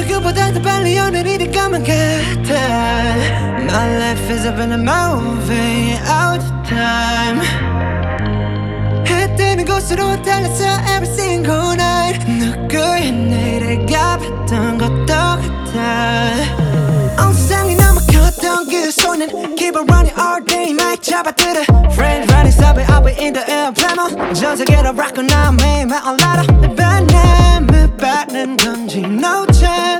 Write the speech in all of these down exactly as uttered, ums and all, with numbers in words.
지금보다 더 빨리 오늘이 될 것만 같아. My life is up in a movie all the time. 해 뜨는 곳으로 달렸어 every single night. 누구의 내일을 가봤던 것도 같아. 온 세상이 너무 컸던 그 손은 Keep on running all day night 잡아들어 Friends running stop it up in the air plano 전 세계로 rock 나 매일만 올라라 내 바람을 받는 건지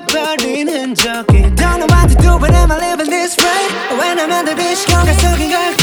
놓쳐버린 흔적이 Don't know what to do but am I living this way When I'm under this 시간가 속인 걸